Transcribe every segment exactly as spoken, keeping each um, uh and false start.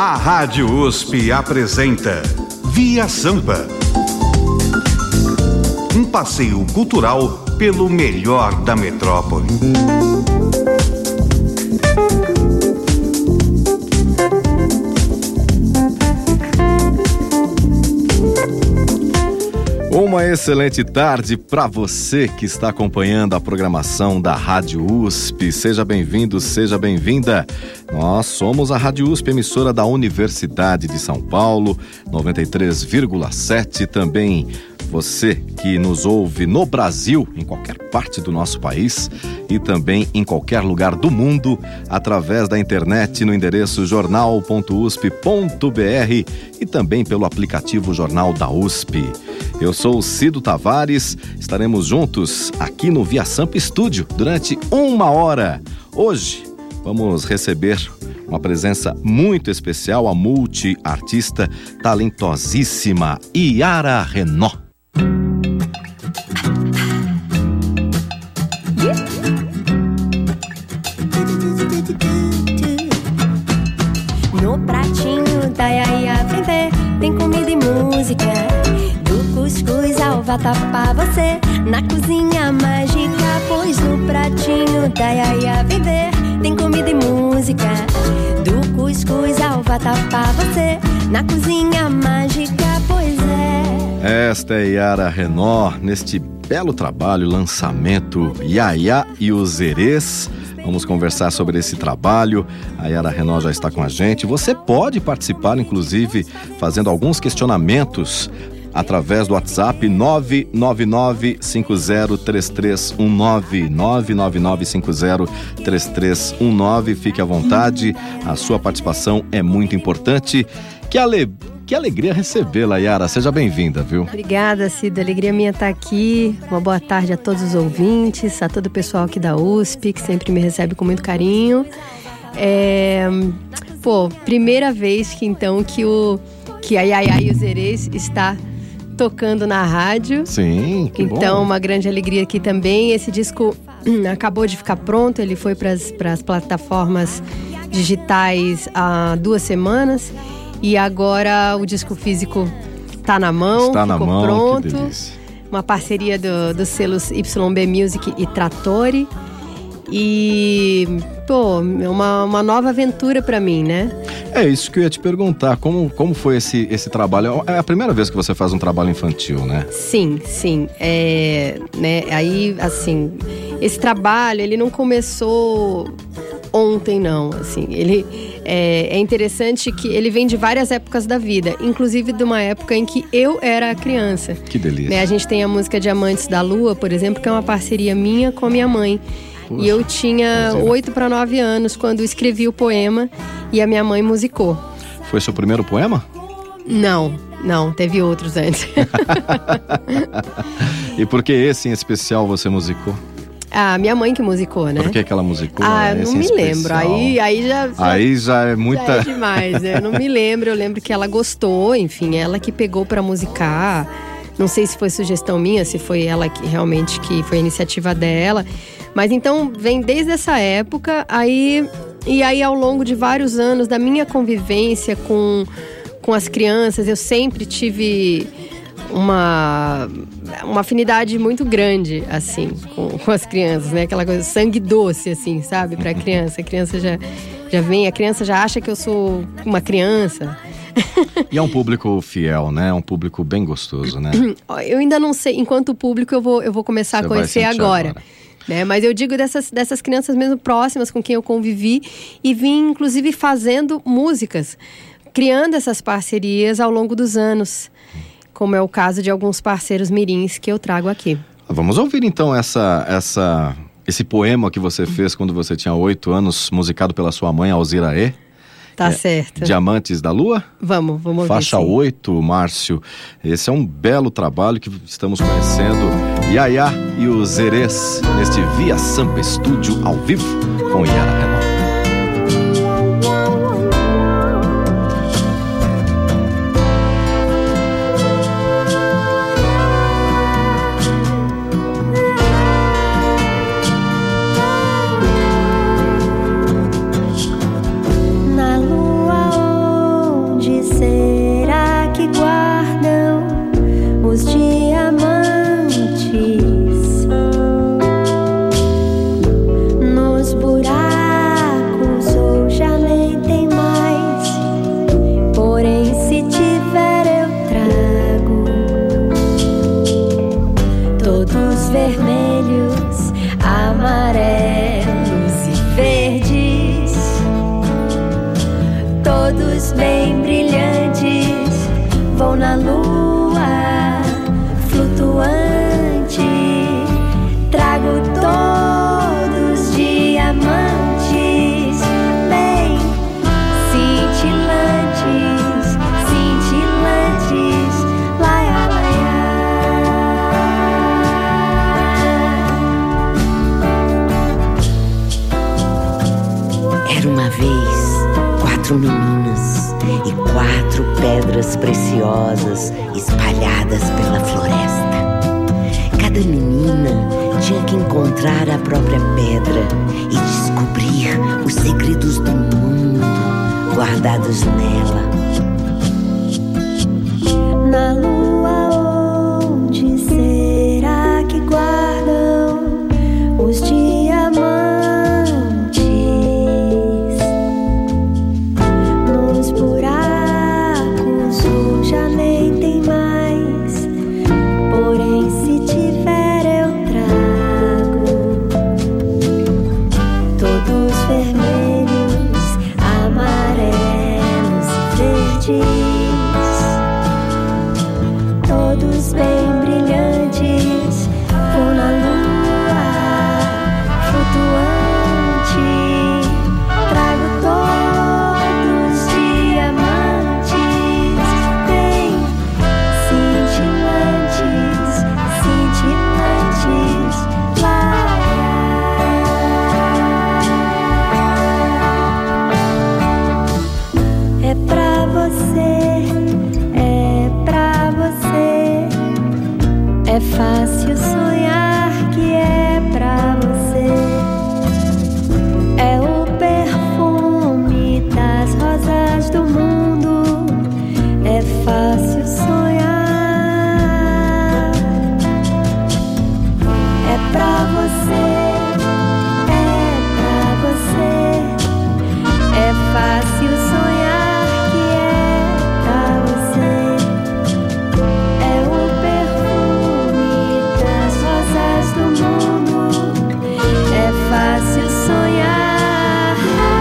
A Rádio U S P apresenta Via Sampa, um passeio cultural pelo melhor da metrópole. Uma excelente tarde para você que está acompanhando a programação da Rádio U S P. Seja bem-vindo, seja bem-vinda. Nós somos a Rádio U S P, emissora da Universidade de São Paulo, noventa e três vírgula sete. Também você que nos ouve no Brasil, em qualquer parte do nosso país e também em qualquer lugar do mundo, através da internet no endereço jornal ponto u s p ponto b r e também pelo aplicativo Jornal da U S P. Eu sou o Cido Tavares, estaremos juntos aqui no Via Sampa Estúdio durante uma hora. Hoje vamos receber uma presença muito especial, a multiartista talentosíssima Yara Renault. No pratinho da Yaya vender tem comida e música. Do cuscuz ao vatapá você na cozinha mágica. Pois no pratinho da Yaya vender tem comida e música. Do cuscuz ao vatapá você na cozinha mágica. Pois é. Esta é Yara Renault neste belo trabalho, lançamento Yaya e os Zerês. Vamos conversar sobre esse trabalho. A Yara Renault já está com a gente. Você pode participar, inclusive, fazendo alguns questionamentos através do WhatsApp nove nove nove cinco zero três três um nove, nove nove nove cinco zero três três um nove. Fique à vontade, a sua participação é muito importante. Que alegria! Que alegria recebê-la, Yara. Seja bem-vinda, viu? Obrigada, Cida. Alegria minha estar aqui. Uma boa tarde a todos os ouvintes, a todo o pessoal aqui da U S P, que sempre me recebe com muito carinho. É... Pô, primeira vez que então que, o... que a Yaya e os Zerês está tocando na rádio. Sim, que Então, bom. uma grande alegria aqui também. Esse disco acabou de ficar pronto, ele foi para as plataformas digitais há duas semanas. E agora o disco físico tá na mão, Está na ficou mão, pronto. que delícia. Uma parceria do, dos selos Y B Music e Trattori. E, pô, uma, uma nova aventura pra mim, né? É isso que eu ia te perguntar. Como, como foi esse, esse trabalho? É a primeira vez que você faz um trabalho infantil, né? Sim, sim. É, né, aí, assim, esse trabalho, ele não começou ontem, não. Assim, ele é, é interessante que ele vem de várias épocas da vida, inclusive de uma época em que eu era criança. Que delícia. Né, a gente tem a música Diamantes da Lua, por exemplo, que é uma parceria minha com a minha mãe. Poxa, e eu tinha oito para nove anos quando escrevi o poema e a minha mãe musicou. Foi seu primeiro poema? Não, não, teve outros antes. E por que esse em especial você musicou? Ah, minha mãe que musicou, né? Por que que ela musicou? Ah, esse não em me lembro. especial? Aí, aí já, já, Aí já é muita... já é demais, né? Eu não me lembro. Eu lembro que ela gostou, enfim, ela que pegou pra musicar. Não sei se foi sugestão minha, se foi ela que realmente que foi a iniciativa dela. Mas então vem desde essa época, aí e aí ao longo de vários anos da minha convivência com, com as crianças, eu sempre tive uma, uma afinidade muito grande, assim, com, com as crianças, né? Aquela coisa, sangue doce, assim, sabe? Pra criança. A criança já, já vem, a criança já acha que eu sou uma criança. E é um público fiel, né? É um público bem gostoso, né? Eu ainda não sei, enquanto público eu vou, eu vou começar Você a conhecer vai sentir agora. agora. Né? Mas eu digo dessas, dessas crianças mesmo próximas com quem eu convivi e vim inclusive fazendo músicas, criando essas parcerias ao longo dos anos, como é o caso de alguns parceiros mirins que eu trago aqui. Vamos ouvir então essa, essa, esse poema que você fez quando você tinha oito anos, musicado pela sua mãe, Alzira E. Tá é, certo. Diamantes da Lua? Vamos, vamos ouvir. Faixa sim. oito, Márcio. Esse é um belo trabalho que estamos conhecendo. Yaya e os Zerês neste Via Sampa Estúdio ao vivo com Yara Renault. Na lua todos bem brilhantes, vou na lua flutuante, trago todos diamantes bem cintilantes, cintilantes, laia, laia. Era uma vez quatro meninas e quatro pedras preciosas espalhadas pela floresta. Cada menina tinha que encontrar a própria pedra e descobrir os segredos do mundo guardados nela. Na lua, onde será que guardam os diamantes? Nos buracos ou já nem tem mais, porém se tiver eu trago todos vermelhos, amarelos e verdes, todos bem brilhantes, vou na lua flutuante, trago todos diamantes bem cintilantes, cintilantes, laia. É pra você, é pra você, é fácil sonhar que é pra você. É o perfume das rosas do mundo, é fácil sonhar. É pra você, é pra você, é fácil sonhar que é pra você. É o perfume das rosas do mundo, é fácil sonhar.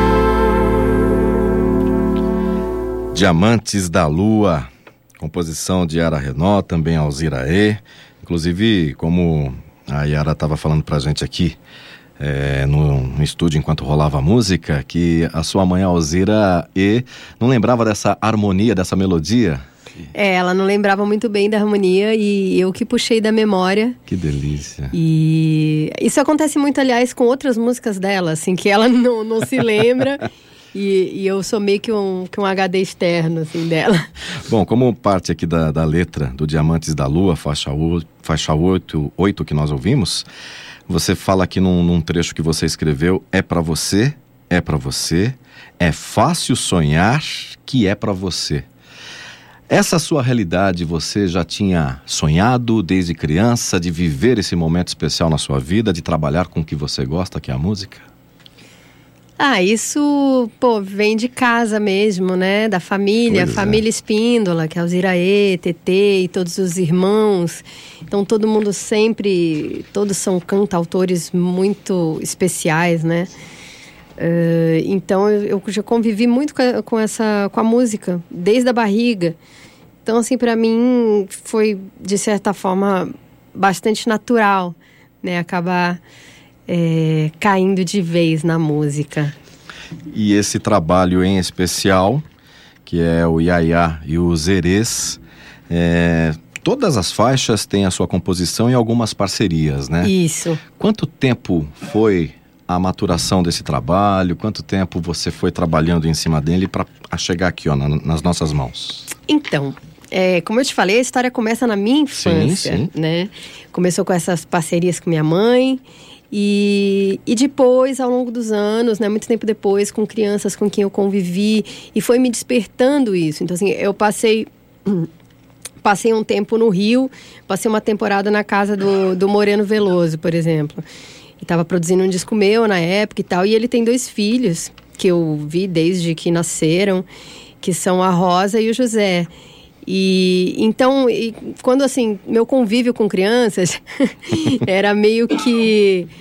Diamantes da Lua, composição de Yara Renault, também Alzira E. Inclusive, como a Yara estava falando pra gente aqui, é, no, no estúdio enquanto rolava a música, que a sua mãe Alzira E não lembrava dessa harmonia, dessa melodia. É, ela não lembrava muito bem da harmonia e eu que puxei da memória. Que delícia. E isso acontece muito, aliás, com outras músicas dela, assim, que ela não, não se lembra. E, e eu sou meio que um, que um H D externo, assim, dela. Bom, como parte aqui da, da letra do Diamantes da Lua, faixa, o, faixa oito, oito que nós ouvimos, você fala aqui num, num trecho que você escreveu: é pra você, é pra você, é fácil sonhar que é pra você. Essa sua realidade você já tinha sonhado desde criança, de viver esse momento especial na sua vida, de trabalhar com o que você gosta, que é a música? Ah, isso, pô, vem de casa mesmo, né? Da família, Pois é. família Espíndola, que é Alzira E, Tetê e todos os irmãos. Então todo mundo sempre, todos são cantautores muito especiais, né? Uh, então eu, eu já convivi muito com, a, com essa, com a música, desde a barriga. Então assim, pra mim foi, de certa forma, bastante natural, né? Acabar É, caindo de vez na música. E esse trabalho em especial, que é o Iaiá e o Zerês, é, todas as faixas têm a sua composição e algumas parcerias, né? Isso. Quanto tempo foi a maturação desse trabalho? Quanto tempo você foi trabalhando em cima dele para chegar aqui, ó, na, nas nossas mãos? Então, é, como eu te falei, a história começa na minha infância, sim, sim. né? Começou com essas parcerias com minha mãe. E, e depois, ao longo dos anos, né, muito tempo depois, com crianças com quem eu convivi, e foi me despertando isso. Então, assim, eu passei, passei um tempo no Rio, passei uma temporada na casa do, do Moreno Veloso, por exemplo. E estava produzindo um disco meu na época e tal. E ele tem dois filhos, que eu vi desde que nasceram, que são a Rosa e o José. E então, e, quando assim, meu convívio com crianças era meio que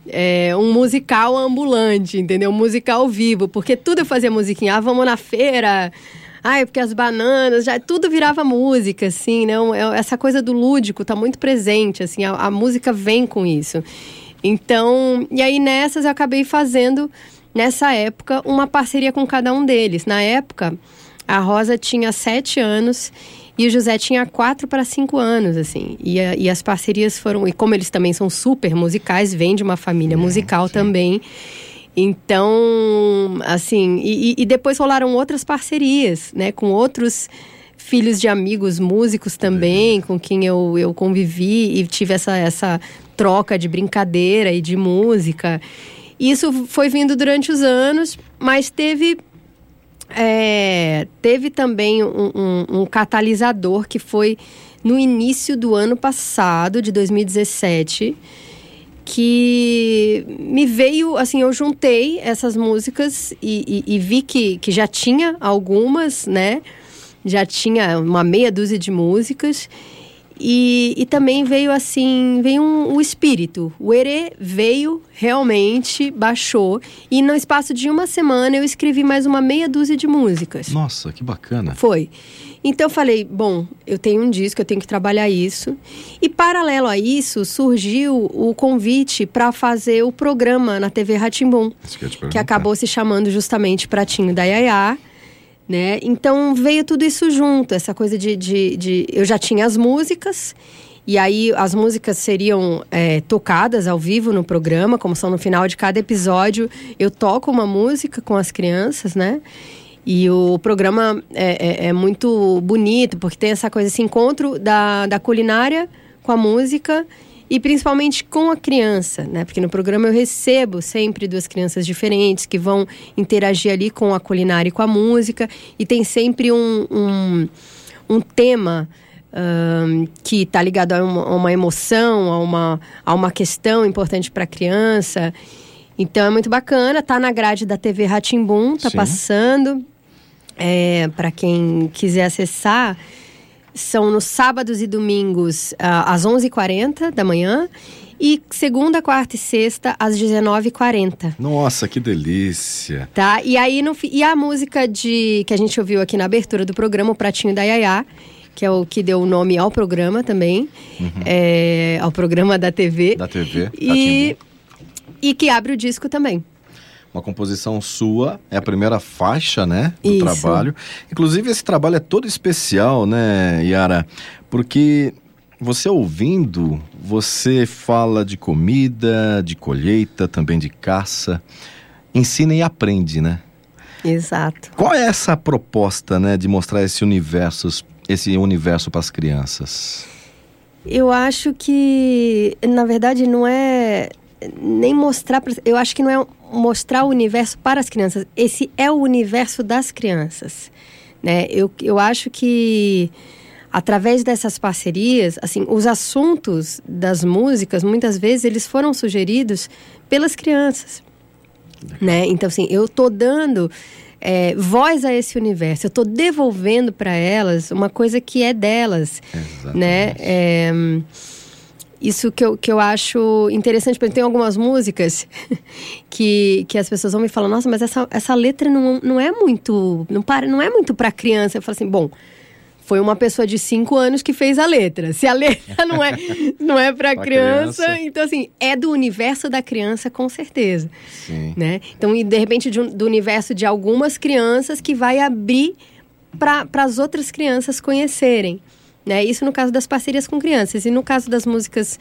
é, um musical ambulante, entendeu? Um musical vivo, porque tudo eu fazia musiquinha. Ah, vamos na feira... Ai, porque as bananas, já tudo virava música, assim, né? Essa coisa do lúdico tá muito presente, assim, a, a música vem com isso. Então, e aí nessas eu acabei fazendo, nessa época, uma parceria com cada um deles. Na época, a Rosa tinha sete anos e o José tinha quatro para cinco anos, assim. E, a, e as parcerias foram... E como eles também são super musicais, vêm de uma família musical sim. também... Então, assim, e, e depois rolaram outras parcerias, né? Com outros filhos de amigos músicos também, com quem eu, eu convivi e tive essa, essa troca de brincadeira e de música. Isso foi vindo durante os anos, mas teve, é, teve também um, um, um catalisador que foi no início do ano passado, de dois mil e dezessete... que me veio, assim, eu juntei essas músicas e, e, e vi que, que já tinha algumas, né? Já tinha uma meia dúzia de músicas. E, e também veio, assim, veio um, um espírito. O erê veio, realmente, baixou. E no espaço de uma semana eu escrevi mais uma meia dúzia de músicas. Nossa, que bacana. Foi. Então eu falei, bom, eu tenho um disco, eu tenho que trabalhar isso. E paralelo a isso, surgiu o convite para fazer o programa na T V Rá-Tim-Bum, que, que acabou se chamando justamente Pratinho da Yayá, né? Então veio tudo isso junto, essa coisa de, de, de... Eu já tinha as músicas, e aí as músicas seriam é, tocadas ao vivo no programa, como são no final de cada episódio. Eu toco uma música com as crianças, né? E o programa é, é, é muito bonito, porque tem essa coisa, esse encontro da, da culinária com a música e principalmente com a criança, né? Porque no programa eu recebo sempre duas crianças diferentes que vão interagir ali com a culinária e com a música. E tem sempre um, um, um tema um, que está ligado a uma, a uma emoção, a uma, a uma questão importante para a criança. Então é muito bacana, tá na grade da T V Rá-Tim-Bum, tá Sim. passando. É, para quem quiser acessar, são nos sábados e domingos ah, às onze e quarenta da manhã e segunda, quarta e sexta às dezenove e quarenta. Nossa, que delícia! Tá? E aí no, e a música de, que a gente ouviu aqui na abertura do programa, o Pratinho da Yayá, que é o que deu o nome ao programa também, uhum. é, ao programa da T V. Da T V, e, e que abre o disco também. Uma composição sua, é a primeira faixa, né, do Isso. trabalho. Inclusive, esse trabalho é todo especial, né, Yara? Porque você ouvindo, você fala de comida, de colheita, também de caça. Ensina e aprende, né? Exato. Qual é essa proposta, né, de mostrar esse universo, esse universo para as crianças? Eu acho que, na verdade, não é nem mostrar... Eu acho que não é mostrar o universo para as crianças. Esse é o universo das crianças, né? Eu, eu acho que, através dessas parcerias, assim, os assuntos das músicas, muitas vezes, eles foram sugeridos pelas crianças, né? Então, assim, eu tô dando... É, voz a esse universo, eu estou devolvendo para elas uma coisa que é delas. Exatamente. Né? É, isso que eu, que eu acho interessante, porque tem algumas músicas que, que as pessoas vão me falar, nossa, mas essa, essa letra não, não é muito, não, para, não é muito para criança. Eu falo assim, bom, foi uma pessoa de cinco anos que fez a letra. Se a letra não é, não é para criança, criança, então assim, é do universo da criança com certeza. Sim. Né? Então, e de repente, de, do universo de algumas crianças que vai abrir para as outras crianças conhecerem. Né? Isso no caso das parcerias com crianças. E no caso das músicas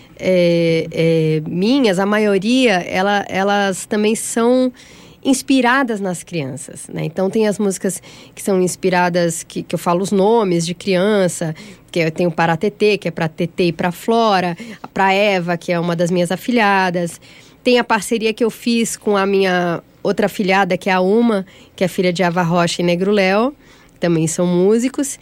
é, é, minhas, a maioria, ela, elas também são... inspiradas nas crianças, né? Então tem as músicas que são inspiradas, que, que eu falo os nomes de criança, que eu tenho para a Tetê, que é para a Tetê e para a Flora, para a Eva, que é uma das minhas afilhadas. Tem a parceria que eu fiz com a minha outra afilhada, que é a Uma, que é filha de Ava Rocha e Negro Léo, também são músicos,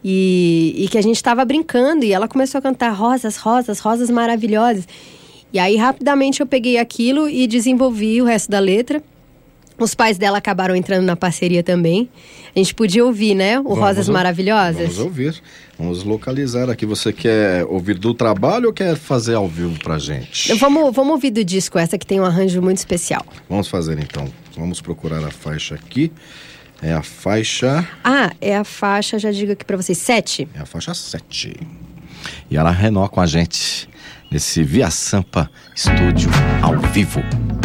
e, e que a gente estava brincando, e ela começou a cantar rosas, rosas, rosas maravilhosas. E aí rapidamente eu peguei aquilo e desenvolvi o resto da letra. Os pais dela acabaram entrando na parceria também. A gente podia ouvir, né? O Vamos Rosas ou- Maravilhosas. Vamos ouvir. Vamos localizar aqui. Você quer ouvir do trabalho ou quer fazer ao vivo pra gente? Vamos, vamos ouvir do disco essa que tem um arranjo muito especial. Vamos fazer então. Vamos procurar a faixa aqui. É a faixa... Ah, é a faixa, já digo aqui pra vocês, sete. É a faixa sete. Yara Renault com a gente nesse Via Sampa Estúdio ao vivo.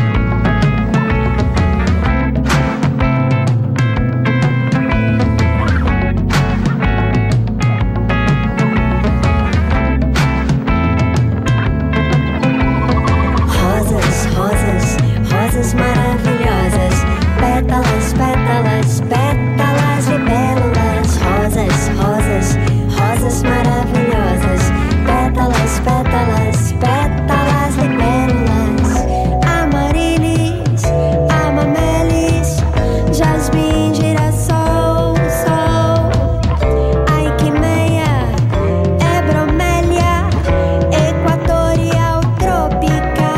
Rosas, rosas, rosas maravilhosas, pétalas, pétalas, pétalas libélulas. Rosas, rosas, rosas maravilhosas, pétalas, pétalas, pétalas libélulas. Amarilis, amamelis, jasmim, girassol, sol. Aiquimeia, é bromélia, equatorial, tropical.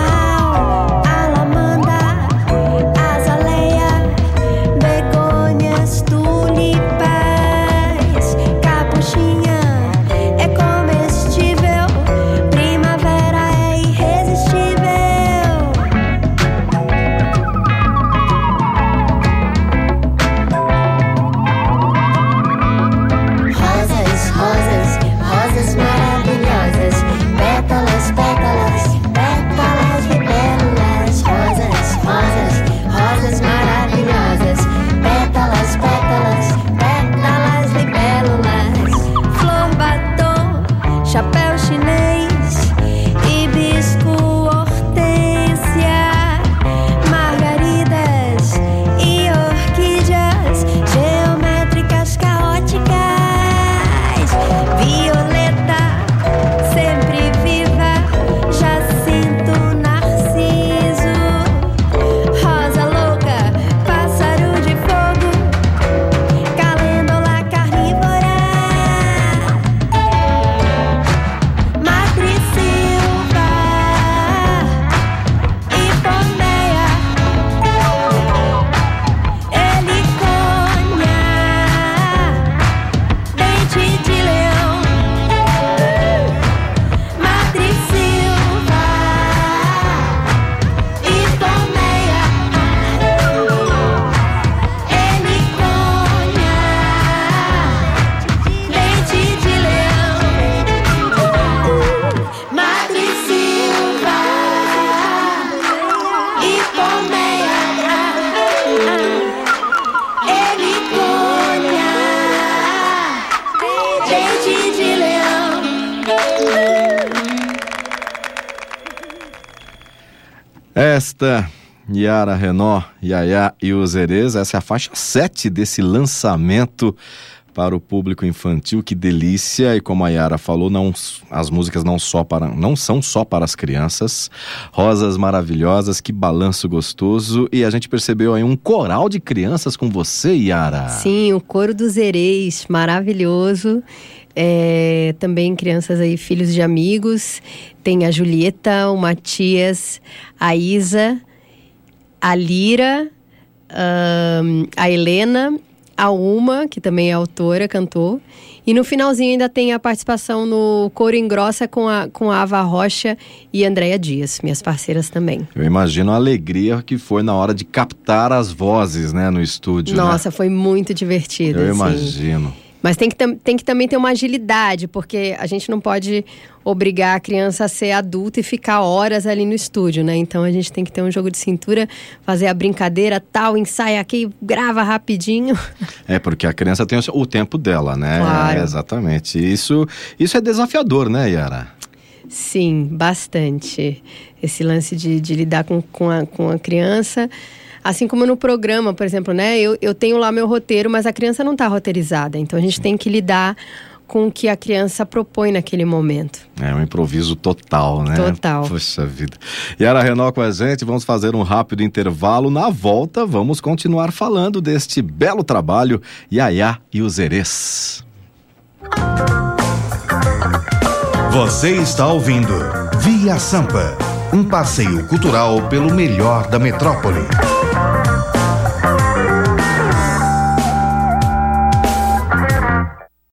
Alamanda, azaleia, begônias, tulipas. Capuchinha é comestível, primavera é irresistível. Rosas, rosas, rosas maravilhosas, pétalas, pétalas, pétalas libélulas. Rosas, rosas, rosas maravilhosas, pétalas, pétalas, pétalas libélulas. Flor batom, chapéu chinês, hibisco, hortênsia, margaridas e orquídeas geométricas caóticas. Violeta, sempre viva, jacinto, narciso. Rosa louca, pássaro de fogo, calêndula carnívora. Matrisilva, hipomeia, helicônia, dente de leão. Matrisilva, hipomeia, helicônia, dente de leão. Matrisilva, hipomeia, helicônia, dente de leão. Esta, Yara Renault, Yaya e os Erês, essa é a faixa sete desse lançamento para o público infantil. Que delícia! E como a Yara falou, não, as músicas não, só para, não são só para as crianças. Rosas maravilhosas, que balanço gostoso. E a gente percebeu aí um coral de crianças com você, Yara. Sim, o coro dos Erês, maravilhoso. É, também crianças aí, filhos de amigos. Tem a Julieta, o Matias, a Isa, a Lira, ahn, a Helena, a Uma, que também é autora, cantor. E no finalzinho ainda tem a participação no coro engrossa com a, com a Ava Rocha e a Andréia Dias, minhas parceiras também. Eu imagino a alegria que foi na hora de captar as vozes, né, no estúdio. Nossa, foi muito divertido. né? Eu assim. imagino. Mas tem que, tam- tem que também ter uma agilidade, porque a gente não pode obrigar a criança a ser adulta e ficar horas ali no estúdio, né? Então a gente tem que ter um jogo de cintura, fazer a brincadeira, tal, ensaia aqui, grava rapidinho. É, porque a criança tem o seu- o tempo dela, né? Claro. É, exatamente. Isso, isso é desafiador, né, Yara? Sim, bastante. Esse lance de, de lidar com, com, a, com a criança. Assim como no programa, por exemplo, né? Eu, eu tenho lá meu roteiro, mas a criança não está roteirizada. Então a gente tem que lidar com o que a criança propõe naquele momento. É um improviso total, né? Total. Poxa vida. Yara Renault com a gente, vamos fazer um rápido intervalo. Na volta, vamos continuar falando deste belo trabalho, Yaya e os Erês. Você está ouvindo Via Sampa, um passeio cultural pelo melhor da metrópole.